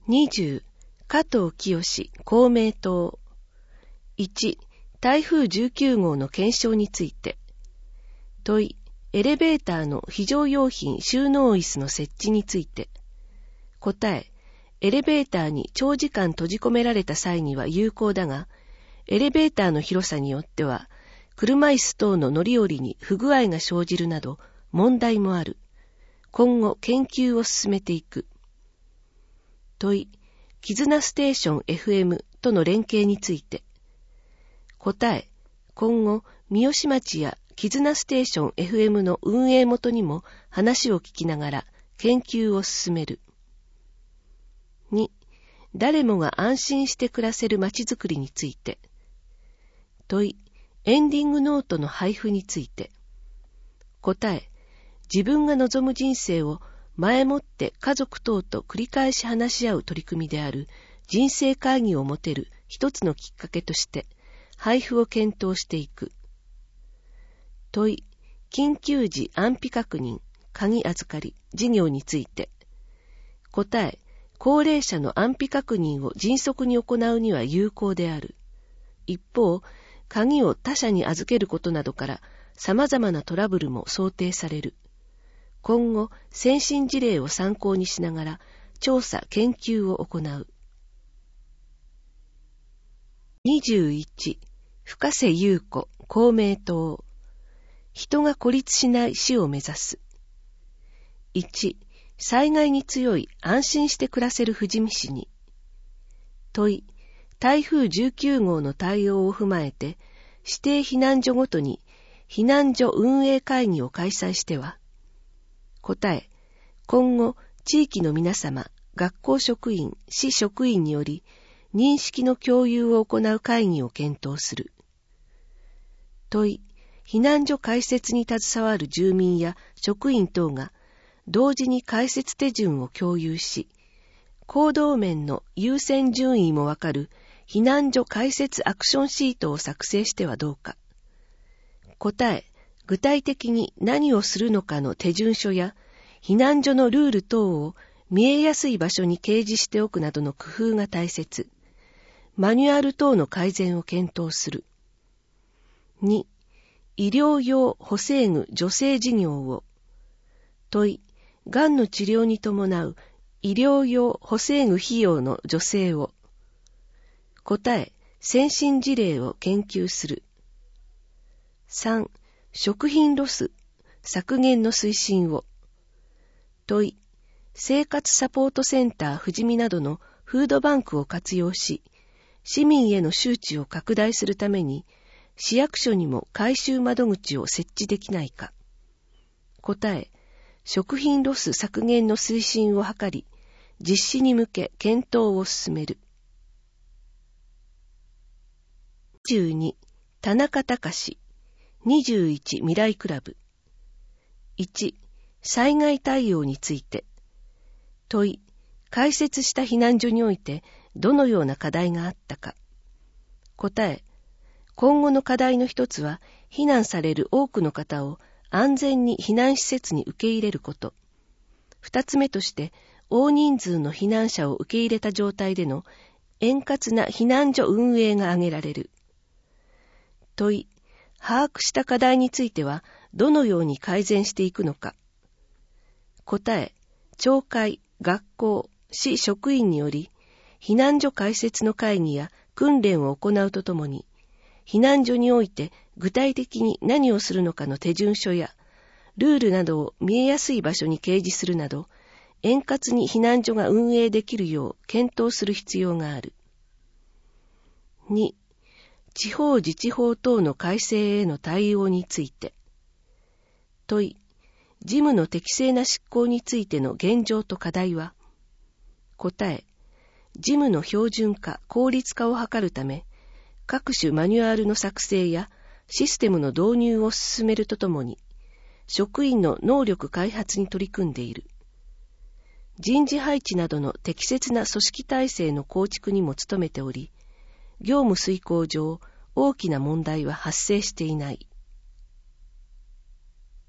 20、加藤清公明党。1、台風19号の検証について。問い、エレベーターの非常用品収納椅子の設置について。答え、エレベーターに長時間閉じ込められた際には有効だが、エレベーターの広さによっては、車椅子等の乗り降りに不具合が生じるなど問題もある。今後研究を進めていく。問い、絆ステーション FM との連携について。答え、今後、三好町や絆ステーション FM の運営元にも話を聞きながら研究を進める。2、誰もが安心して暮らせる街づくりについて。問い、エンディングノートの配布について。答え、自分が望む人生を前もって家族等と繰り返し話し合う取り組みである人生会議を持てる一つのきっかけとして配布を検討していく。問い、緊急時安否確認、鍵預かり、事業について。答え、高齢者の安否確認を迅速に行うには有効である。一方、鍵を他者に預けることなどから様々なトラブルも想定される。今後、先進事例を参考にしながら調査・研究を行う。21、深瀬優子、公明党。人が孤立しない死を目指す。1、災害に強い安心して暮らせる富士見市に。問い、台風19号の対応を踏まえて、指定避難所ごとに避難所運営会議を開催しては。答え、今後、地域の皆様、学校職員、市職員により、認識の共有を行う会議を検討する。問い、避難所開設に携わる住民や職員等が、同時に開設手順を共有し、行動面の優先順位もわかる避難所開設アクションシートを作成してはどうか。答え、具体的に何をするのかの手順書や避難所のルール等を見えやすい場所に掲示しておくなどの工夫が大切。マニュアル等の改善を検討する。2、医療用補正具助成事業を。問い、がんの治療に伴う医療用補正具費用の助成を。答え、先進事例を研究する。3、食品ロス削減の推進を。問い、生活サポートセンター富士見などのフードバンクを活用し、市民への周知を拡大するために、市役所にも回収窓口を設置できないか。答え、食品ロス削減の推進を図り、実施に向け検討を進める。22、田中隆。21、未来クラブ。1、災害対応について。問い、開設した避難所においてどのような課題があったか。答え、今後の課題の一つは、避難される多くの方を安全に避難施設に受け入れること。二つ目として、大人数の避難者を受け入れた状態での円滑な避難所運営が挙げられる。問い、把握した課題についてはどのように改善していくのか。答え、町会、学校、市職員により、避難所開設の会議や訓練を行うとともに、避難所において具体的に何をするのかの手順書や、ルールなどを見えやすい場所に掲示するなど、円滑に避難所が運営できるよう検討する必要がある。2、地方自治法等の改正への対応について。問い、事務の適正な執行についての現状と課題は。答え、事務の標準化、効率化を図るため、各種マニュアルの作成やシステムの導入を進めるとともに、職員の能力開発に取り組んでいる。人事配置などの適切な組織体制の構築にも努めており、業務遂行上、大きな問題は発生していない。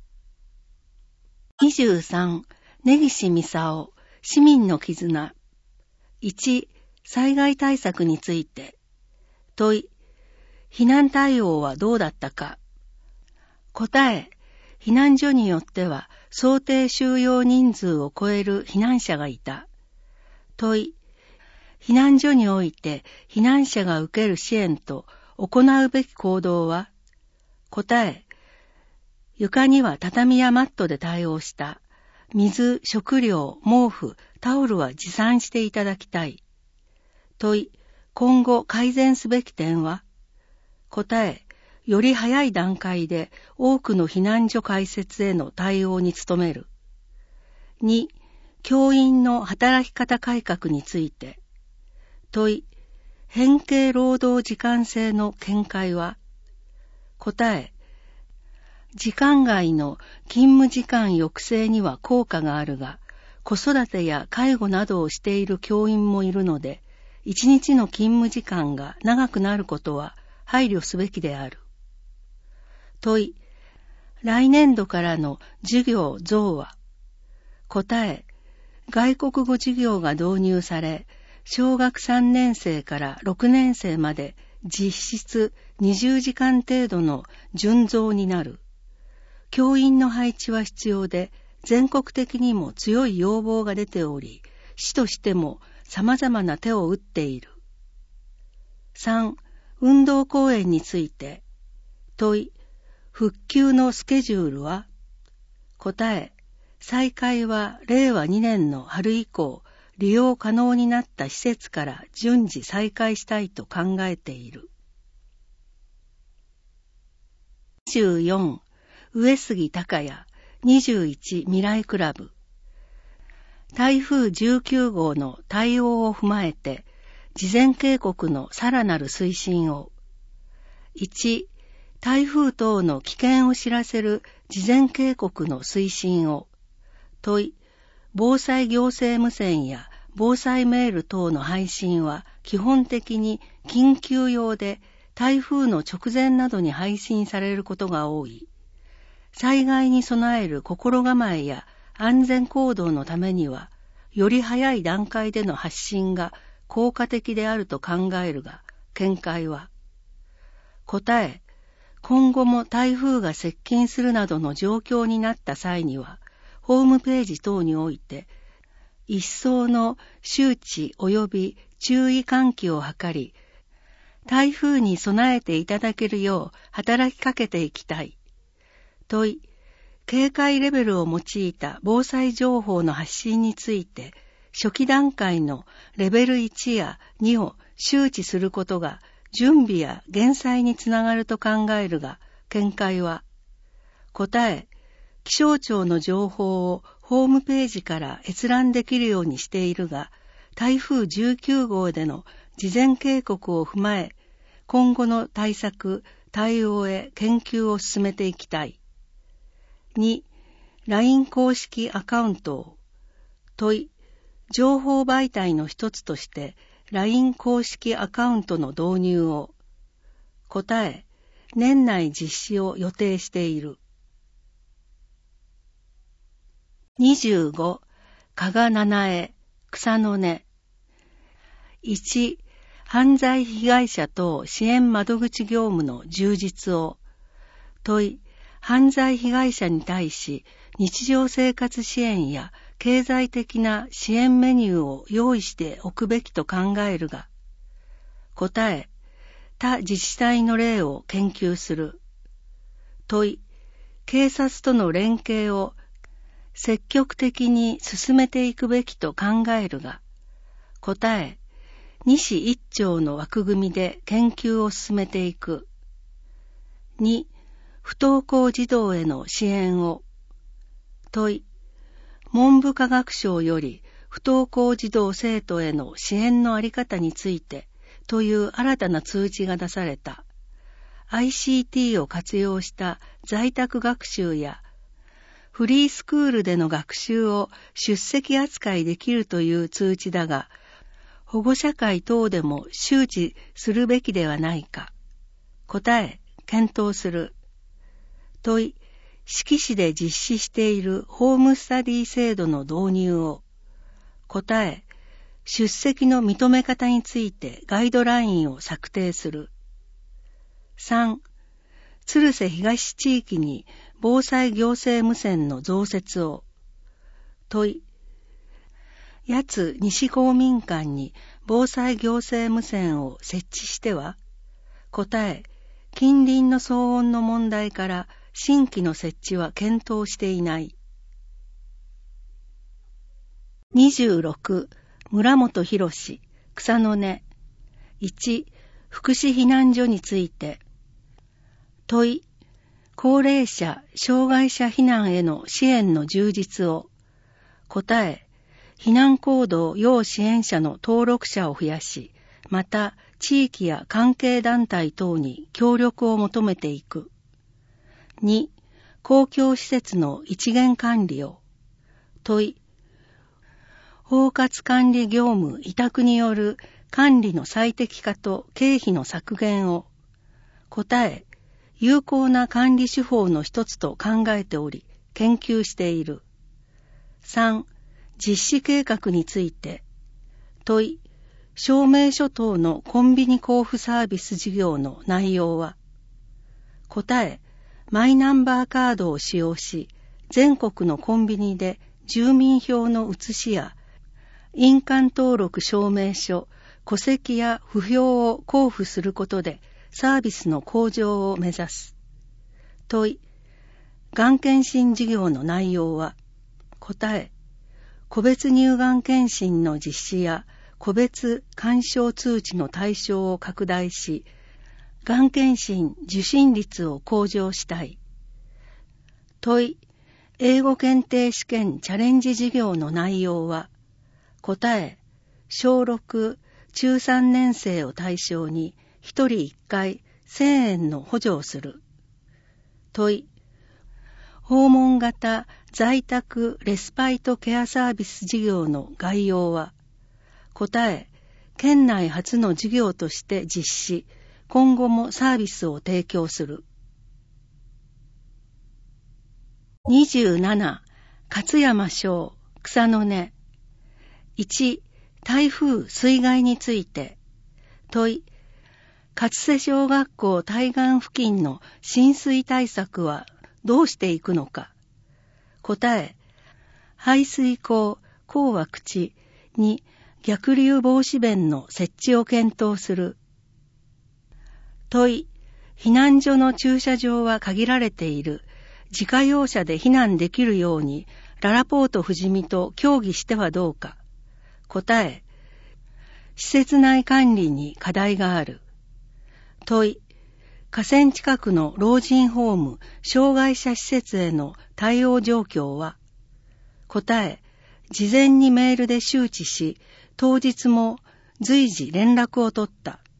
23、根岸操、市民の絆。 1、災害対策について。問い、避難対応はどうだったか。答え、避難所によっては想定収容人数を超える避難者がいた。問い、避難所において避難者が受ける支援と行うべき行動は。答え、床には畳やマットで対応した。水、食料、毛布、タオルは持参していただきたい。問い、今後改善すべき点は。答え、より早い段階で多くの避難所開設への対応に努める。2、教員の働き方改革について。問い、変形労働時間制の見解は。答え、時間外の勤務時間抑制には効果があるが、子育てや介護などをしている教員もいるので、一日の勤務時間が長くなることは配慮すべきである。問い、来年度からの授業増は。答え、外国語授業が導入され、小学3年生から6年生まで実質20時間程度の純増になる。教員の配置は必要で、全国的にも強い要望が出ており、市としても様々な手を打っている。3、運動公園について。問い、復旧のスケジュールは。答え、再開は令和2年の春以降、利用可能になった施設から順次再開したいと考えている。24、上杉隆也、21未来クラブ。台風19号の対応を踏まえて、事前警告のさらなる推進を。1、台風等の危険を知らせる事前警告の推進を。問い、防災行政無線や防災メール等の配信は基本的に緊急用で台風の直前などに配信されることが多い。災害に備える心構えや安全行動のためには、より早い段階での発信が効果的であると考えるが、見解は。答え、今後も台風が接近するなどの状況になった際には、ホームページ等において、一層の周知及び注意喚起を図り、台風に備えていただけるよう働きかけていきたい。問い、警戒レベルを用いた防災情報の発信について、初期段階のレベル1や2を周知することが準備や減災につながると考えるが、見解は。答え、気象庁の情報をホームページから閲覧できるようにしているが、台風19号での事前警告を踏まえ、今後の対策、対応へ研究を進めていきたい。2、LINE 公式アカウントを。問い、情報媒体の一つとして LINE 公式アカウントの導入を。答え、年内実施を予定している。25、加賀七重、草の根。1、犯罪被害者等支援窓口業務の充実を。問い、犯罪被害者に対し日常生活支援や経済的な支援メニューを用意しておくべきと考えるが。答え、他自治体の例を研究する。問い、警察との連携を積極的に進めていくべきと考えるが。答え、西一町の枠組みで研究を進めていく。2、不登校児童への支援を。問い、文部科学省より不登校児童生徒への支援のあり方についてという新たな通知が出された。ICT を活用した在宅学習やフリースクールでの学習を出席扱いできるという通知だが、保護者会等でも周知するべきではないか。答え、検討する。問い、志木市で実施しているホームスタディ制度の導入を。答え、 出席の認め方についてガイドラインを策定する。3、鶴瀬東地域に防災行政無線の増設を。問い、八津西公民館に防災行政無線を設置しては？答え、近隣の騒音の問題から新規の設置は検討していない。26、村本博士、草の根。1、福祉避難所について。問い、高齢者、障害者避難への支援の充実を。答え、避難行動要支援者の登録者を増やし、また地域や関係団体等に協力を求めていく。2、公共施設の一元管理を。問い、包括管理業務委託による管理の最適化と経費の削減を。答え、有効な管理手法の一つと考えており、研究している。3、実施計画について。問い、証明書等のコンビニ交付サービス事業の内容は。答え、マイナンバーカードを使用し、全国のコンビニで住民票の写しや、印鑑登録証明書、戸籍や符票を交付することでサービスの向上を目指す。問い、がん検診事業の内容は。答え、個別乳がん検診の実施や個別勧奨通知の対象を拡大し、がん検診受診率を向上したい。問い、英語検定試験チャレンジ事業の内容は。答え、小6、中3年生を対象に1人1回1000円の補助をする。問い、訪問型在宅レスパイトケアサービス事業の概要は。答え、県内初の事業として実施、今後もサービスを提供する。27、勝山省、草の根。1、台風水害について。問い、勝瀬小学校対岸付近の浸水対策はどうしていくのか。答え、排水溝、工枠地に逆流防止弁の設置を検討する。問い、避難所の駐車場は限られている。自家用車で避難できるようにララポート富士見と協議してはどうか。答え、施設内管理に課題がある。問い、河川近くの老人ホーム、障害者施設への対応状況は。答え、事前にメールで周知し、当日も随時連絡を取った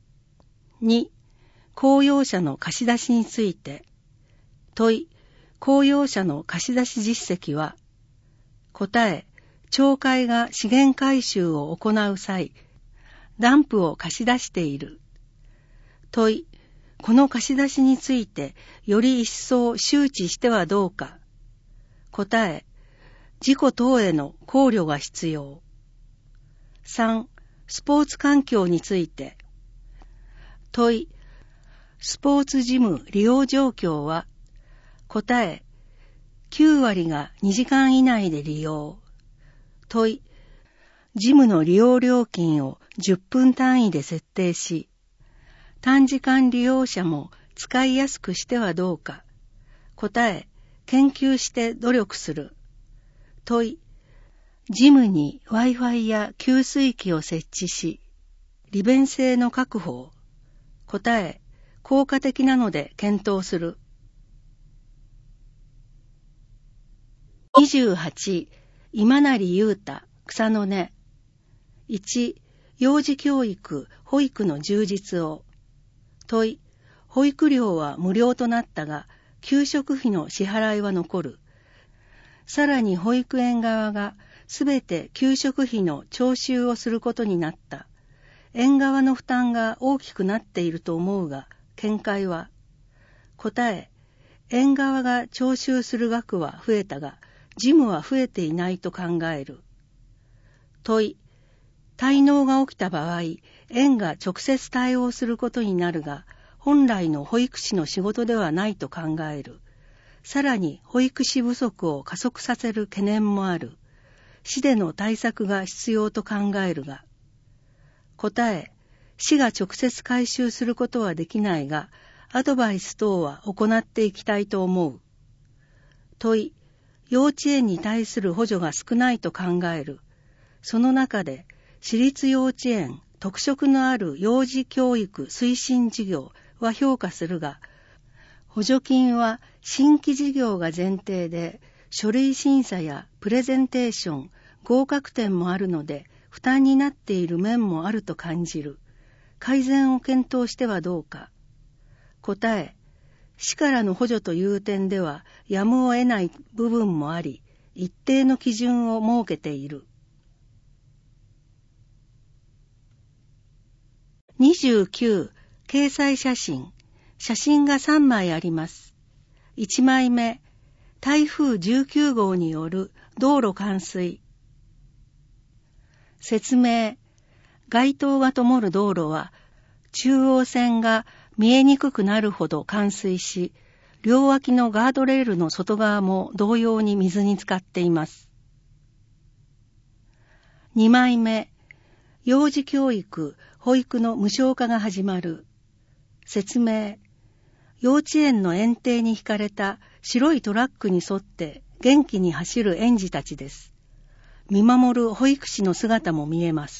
。2、公用車の貸し出しについて。問い、公用車の貸し出し実績は。答え、町会が資源回収を行う際、ダンプを貸し出している。問い、この貸し出しについてより一層周知してはどうか。答え、事故等への考慮が必要。3、スポーツ環境について。問い、スポーツジム利用状況は。答え、9割が2時間以内で利用。問い、ジムの利用料金を10分単位で設定し、短時間利用者も使いやすくしてはどうか。答え、研究して努力する。問い、ジムに Wi-Fi や給水器を設置し、利便性の確保を。答え、効果的なので検討する。28、今成優太、草の根。1、幼児教育、保育の充実を。問い、保育料は無料となったが、給食費の支払いは残る。さらに保育園側がすべて給食費の徴収をすることになった。園側の負担が大きくなっていると思うが、見解は。答え、園側が徴収する額は増えたが、事務は増えていないと考える。問い、 滞納が起きた場合、園が直接対応することになるが、本来の保育士の仕事ではないと考える。さらに保育士不足を加速させる懸念もある。市での対策が必要と考えるが。答え、市が直接回収することはできないが、アドバイス等は行っていきたいと思う。問い、幼稚園に対する補助が少ないと考える。その中で、私立幼稚園、特色のある幼児教育推進事業は評価するが、補助金は新規事業が前提で、書類審査やプレゼンテーション、合格点もあるので、負担になっている面もあると感じる。改善を検討してはどうか。答え、市からの補助という点では、やむを得ない部分もあり、一定の基準を設けている。29、掲載写真。写真が3枚あります。1枚目、台風19号による道路冠水。説明、街灯が灯る道路は、中央線が見えにくくなるほど冠水し、両脇のガードレールの外側も同様に水に浸かっています。2枚目、幼児教育、保育の無償化が始まる。説明、幼稚園の園庭に引かれた白いトラックに沿って元気に走る園児たちです。見守る保育士の姿も見えます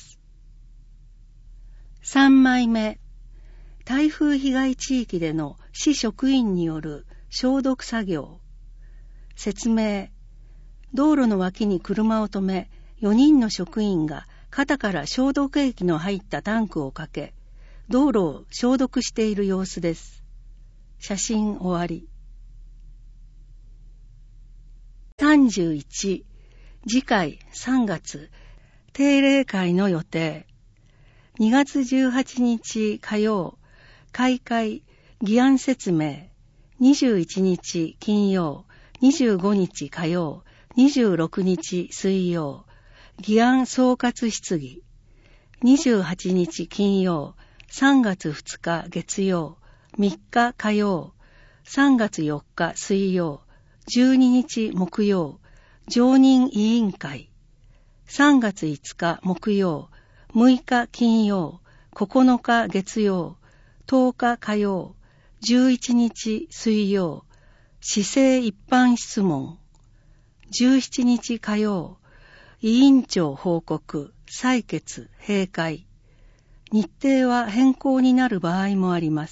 。3枚目、台風被害地域での市職員による消毒作業。説明、道路の脇に車を止め、4人の職員が肩から消毒液の入ったタンクをかけ、道路を消毒している様子です。写真終わり。31、次回3月、定例会の予定。2月18日火曜、開会、議案説明。21日金曜、25日火曜、26日水曜、議案総括質疑。28日金曜、3月2日月曜、3日火曜、3月4日水曜、12日木曜、常任委員会。3月5日木曜、6日金曜、9日月曜、10日火曜、11日水曜、市政一般質問。17日火曜、委員長報告、採決、閉会。日程は変更になる場合もあります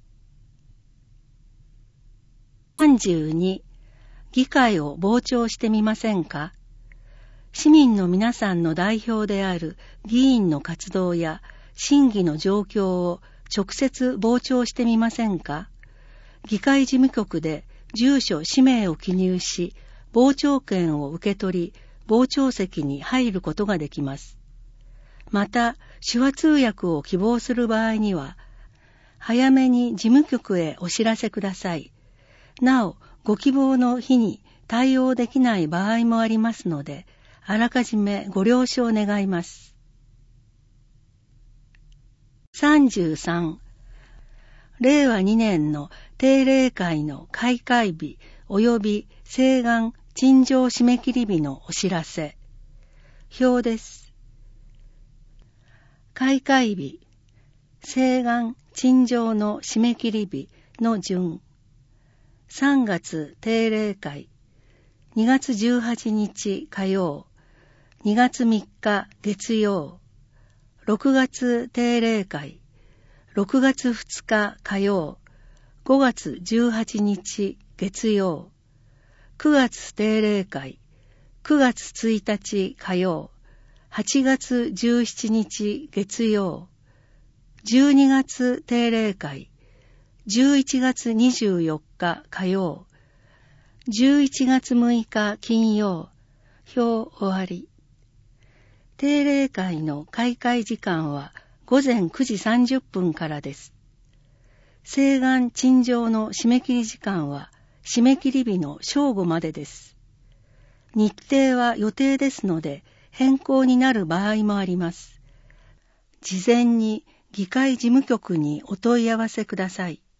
。32、議会を傍聴してみませんか？市民の皆さんの代表である議員の活動や審議の状況を直接傍聴してみませんか？議会事務局で住所・氏名を記入し、傍聴券を受け取り、傍聴席に入ることができます。また、手話通訳を希望する場合には、早めに事務局へお知らせください。なお、ご希望の日に対応できない場合もありますので、あらかじめご了承願います。33、令和2年の定例会の開会日及び請願陳情締め切り日のお知らせ。表です。開会日、請願陳情の締め切り日の順。3月定例会、2月18日火曜、2月3日月曜、6月定例会、6月2日火曜、5月18日月曜、9月定例会、9月1日火曜、8月17日月曜、12月定例会、11月24日火曜、11月6日金曜、表終わり。定例会の開会時間は午前9時30分からです。請願陳情の締め切り時間は締め切り日の正午までです。日程は予定ですので変更になる場合もあります。 事前に議会事務局にお問い合わせください。